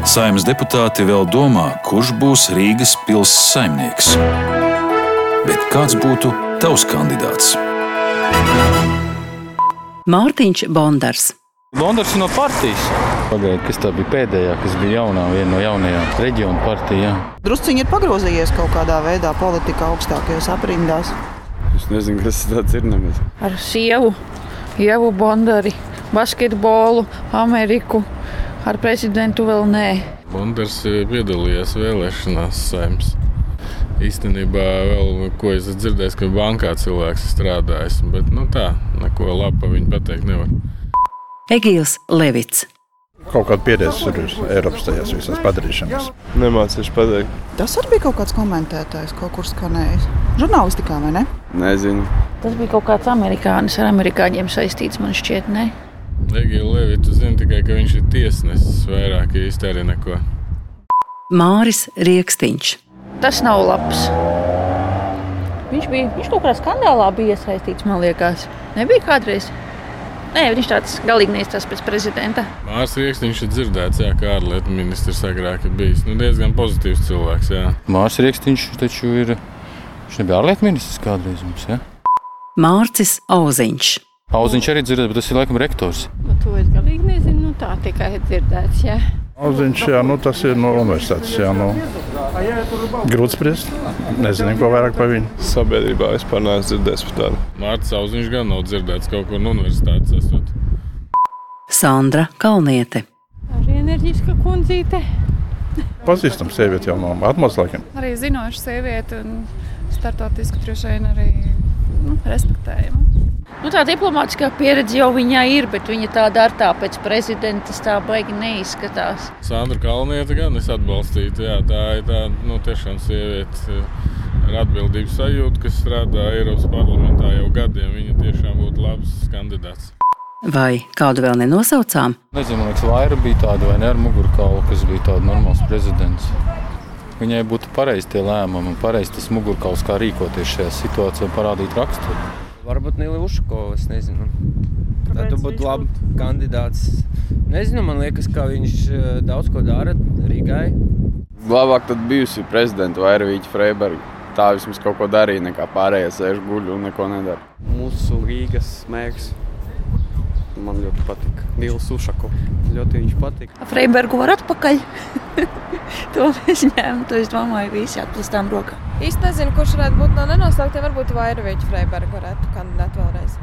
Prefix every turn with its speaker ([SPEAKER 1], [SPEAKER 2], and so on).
[SPEAKER 1] Saeimas deputāti vēl domā, kurš būs Rīgas pils saimnieks. Bet kāds būtu tavs kandidāts?
[SPEAKER 2] Mārtiņš Bondars.
[SPEAKER 3] Bondars ir no partijas. Pagaidā, kas tā bija pēdējā, kas bija jaunā, viena no jaunajām reģionu partijām.
[SPEAKER 4] Drusciņi ir pagrozījies kaut kādā veidā politika augstākajos aprindās.
[SPEAKER 5] Es nezinu, kas tāds ir nemaz.
[SPEAKER 6] Ar sievu, Ievu Bondari, basketbolu, Ameriku, ar prezidentu vēl nē.
[SPEAKER 7] Bondars piedalījās vēlēšanās Saeimas. Īstenībā vēl, ko es dzirdēju, ka bankā cilvēks ir strādājis, bet tā, neko labi pa viņu pateikt nevar.
[SPEAKER 2] Egīls Levits.
[SPEAKER 8] Kaut kāda pieredze ir Eiropas tajās visās padarīšanās.
[SPEAKER 5] Nemācīšu pateikt.
[SPEAKER 4] Tas arī bija kaut kāds komentētājs, kaut kur skanējis. Žurnālistikā, vai ne?
[SPEAKER 5] Nezinu.
[SPEAKER 6] Tas bija kaut kāds amerikānis, ar amerikāņiem saistīts, man šķiet, ne?
[SPEAKER 7] Egīlu Levitu zinu tikai, ka viņš ir tiesnesis, vairāk īsti arī neko.
[SPEAKER 2] Māris Rieksniņš.
[SPEAKER 6] Tas nav labs. Viņš kaut kādā skandālā bija iesaistīts, man liekas. Nebija kādreiz? Nē, viņš tāds galīgi neizstās pēc prezidenta.
[SPEAKER 7] Māris Rieksniņš ir dzirdēts, kā ārlietu ministrs agrāk ir bijis. Diezgan pozitīvs cilvēks, jā.
[SPEAKER 3] Māris Rieksniņš taču ir... Viņš nebija ārlietu ministrs kādreiz mums, jā?
[SPEAKER 2] Mārcis Auziņš.
[SPEAKER 3] Auziņš arī dzirdēts, bet tas ir laikam rektors.
[SPEAKER 6] To es galīgi nezinu, tā tikai dzirdēts, jā.
[SPEAKER 8] Auziņš, tas ir no universitātes, grūti spriest. Nezinu, ko vairāk par viņu.
[SPEAKER 5] Sabiedrībā vispār neesmu dzirdējis par tādu.
[SPEAKER 7] Mārcis Auziņš gan nav dzirdēts kaut kur no universitātes esot.
[SPEAKER 2] Sandra Kalniete.
[SPEAKER 6] Arī enerģiska kundzīte.
[SPEAKER 8] Pazīstam sievieti jau no atmos laikiem.
[SPEAKER 9] Arī zinoša sieviete un startautiski droši vien arī respektējama.
[SPEAKER 6] Tā diplomātiskā pieredze jau viņai ir, bet viņa tāda ar tā pēc prezidentas tā baigi neizskatās.
[SPEAKER 7] Sandra Kalniete gan es atbalstītu, jā, tā ir tā, tiešām sieviete ar atbildības sajūtu, kas strādā Eiropas parlamentā jau gadiem. Viņa tiešām būtu labs kandidāts.
[SPEAKER 2] Vai kādu vēl nenosaucām?
[SPEAKER 3] Nezinu, man liekas, Vaira bija tāda, vai ne, ar mugurkaulu, kas bija tāda normāls prezidents. Viņai būtu pareizi tie lēmumi un pareizi tas mugurkauls, kā rīkoties šajā situācijā, parādīt raksturu.
[SPEAKER 10] Varbūt Nili Ušakova, es nezinu. Tā būtu labi kandidāts. Nezinu, man liekas, ka viņš daudz ko dara Rīgai.
[SPEAKER 5] Labāk tad bijusi prezidenta Vairvīķa Freiberga. Tā vismaz kaut ko darīja, nekā pārējie sēž guļ un neko nedara.
[SPEAKER 11] Mūsu Rīgas mērs man ļoti patika. Nils Ušakova. Ļoti viņš patika.
[SPEAKER 6] Freibergu var atpakaļ. To mēs ņēmu, to es domāju, visi atplastām rokā.
[SPEAKER 9] Īsti nezinu, kurš varētu būt no nenosauktiem, varbūt Vairvīķa Freiberga varētu kandidēt vēlreiz.